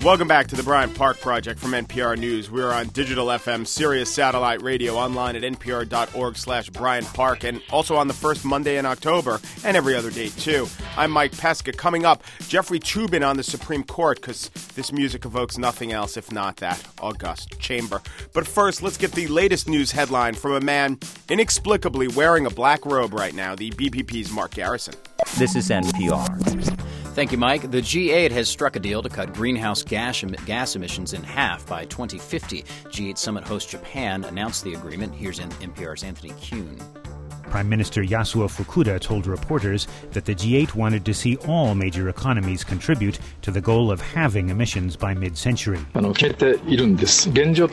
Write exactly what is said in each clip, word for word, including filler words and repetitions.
Welcome back to the Bryant Park Project from N P R News. We're on digital F M, Sirius Satellite Radio, online at npr.org slash Bryant Park, and also on the first Monday in October, and every other date, too. I'm Mike Pesca. Coming up, Jeffrey Toobin on the Supreme Court, because this music evokes nothing else if not that august chamber. But first, let's get the latest news headline from a man inexplicably wearing a black robe right now, the B P P's Mark Garrison. This is N P R. Thank you, Mike. The G eight has struck a deal to cut greenhouse gas, em- gas emissions in half by twenty fifty. G eight summit host Japan announced the agreement. Here's N P R's Anthony Kuhn. Prime Minister Yasuo Fukuda told reporters that the G eight wanted to see all major economies contribute to the goal of halving emissions by mid-century. It is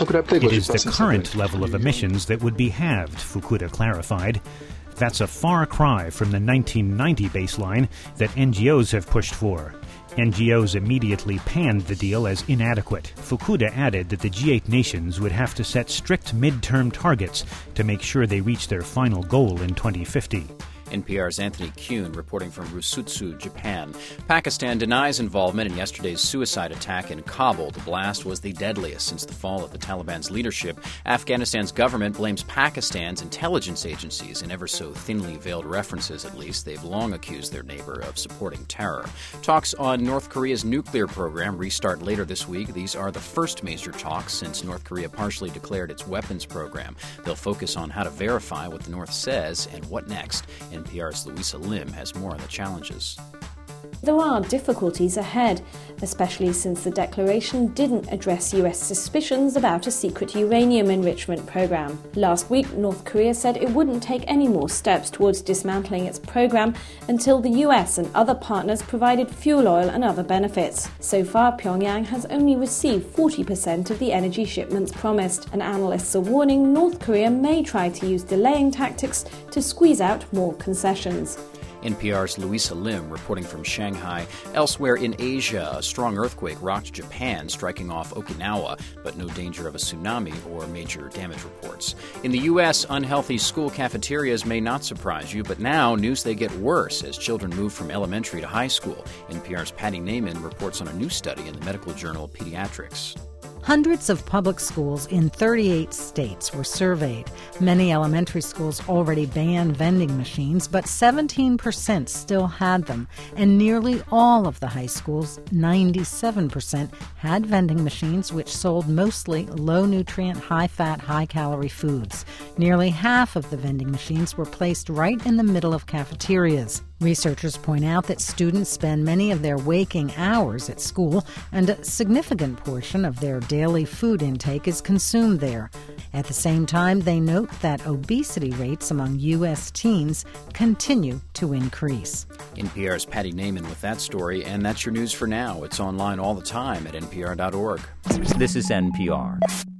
the current level of emissions that would be halved, Fukuda clarified. That's a far cry from the nineteen ninety baseline that N G Os have pushed for. N G Os immediately panned the deal as inadequate. Fukuda added that the G eight nations would have to set strict midterm targets to make sure they reach their final goal in twenty fifty. N P R's Anthony Kuhn reporting from Rusutsu, Japan. Pakistan denies involvement in yesterday's suicide attack in Kabul. The blast was the deadliest since the fall of the Taliban's leadership. Afghanistan's government blames Pakistan's intelligence agencies. In ever so thinly veiled references, at least, they've long accused their neighbor of supporting terror. Talks on North Korea's nuclear program restart later this week. These are the first major talks since North Korea partially declared its weapons program. They'll focus on how to verify what the North says and what next. N P R's Louisa Lim has more on the challenges. There are difficulties ahead, especially since the declaration didn't address U S suspicions about a secret uranium enrichment program. Last week, North Korea said it wouldn't take any more steps towards dismantling its program until the U S and other partners provided fuel oil and other benefits. So far, Pyongyang has only received forty percent of the energy shipments promised, and analysts are warning North Korea may try to use delaying tactics to squeeze out more concessions. N P R's Louisa Lim reporting from Shanghai. Elsewhere in Asia, a strong earthquake rocked Japan, striking off Okinawa, but no danger of a tsunami or major damage reports. In the U S, unhealthy school cafeterias may not surprise you, but now news they get worse as children move from elementary to high school. N P R's Patty Naiman reports on a new study in the medical journal Pediatrics. Hundreds of public schools in thirty-eight states were surveyed. Many elementary schools already banned vending machines, but seventeen percent still had them. And nearly all of the high schools, ninety-seven percent, had vending machines which sold mostly low-nutrient, high-fat, high-calorie foods. Nearly half of the vending machines were placed right in the middle of cafeterias. Researchers point out that students spend many of their waking hours at school, and a significant portion of their daily food intake is consumed there. At the same time, they note that obesity rates among U S teens continue to increase. N P R's Patty Naiman with that story, and that's your news for now. It's online all the time at N P R dot org. This is N P R.